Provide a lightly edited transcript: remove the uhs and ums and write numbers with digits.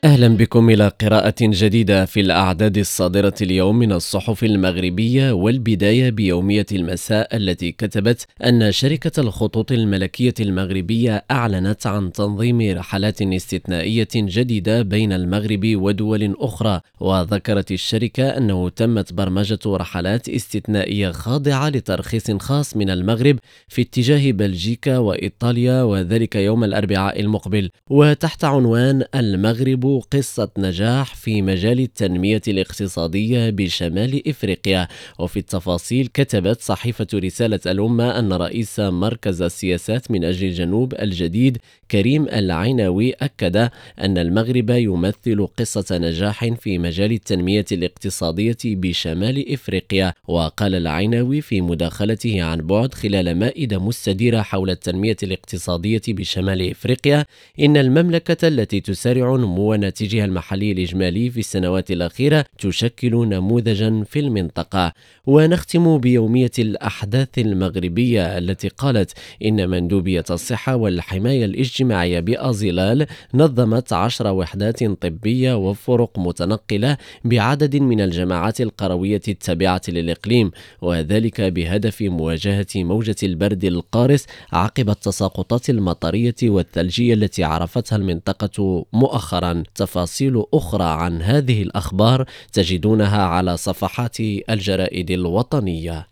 أهلا بكم إلى قراءة جديدة في الأعداد الصادرة اليوم من الصحف المغربية، والبداية بيومية المساء التي كتبت أن شركة الخطوط الملكية المغربية أعلنت عن تنظيم رحلات استثنائية جديدة بين المغرب ودول أخرى. وذكرت الشركة أنه تمت برمجة رحلات استثنائية خاضعة لترخيص خاص من المغرب في اتجاه بلجيكا وإيطاليا، وذلك يوم الأربعاء المقبل، وتحت عنوان المغرب قصة نجاح في مجال التنمية الاقتصادية بشمال إفريقيا. وفي التفاصيل كتبت صحيفة رسالة الأمة أن رئيس مركز السياسات من أجل الجنوب الجديد كريم العيناوي أكد أن المغرب يمثل قصة نجاح في مجال التنمية الاقتصادية بشمال إفريقيا. وقال العيناوي في مداخلته عن بعد خلال مائدة مستديرة حول التنمية الاقتصادية بشمال إفريقيا إن المملكة التي تسارع نمو ناتجها المحلي الإجمالي في السنوات الأخيرة تشكل نموذجا في المنطقة. ونختم بيومية الأحداث المغربية التي قالت إن مندوبية الصحة والحماية الاجتماعية بأزلال نظمت 10 وحدات طبية وفرق متنقلة بعدد من الجماعات القروية التابعة للإقليم، وذلك بهدف مواجهة موجة البرد القارس عقب التساقطات المطرية والثلجية التي عرفتها المنطقة مؤخرا. تفاصيل أخرى عن هذه الأخبار تجدونها على صفحات الجرائد الوطنية.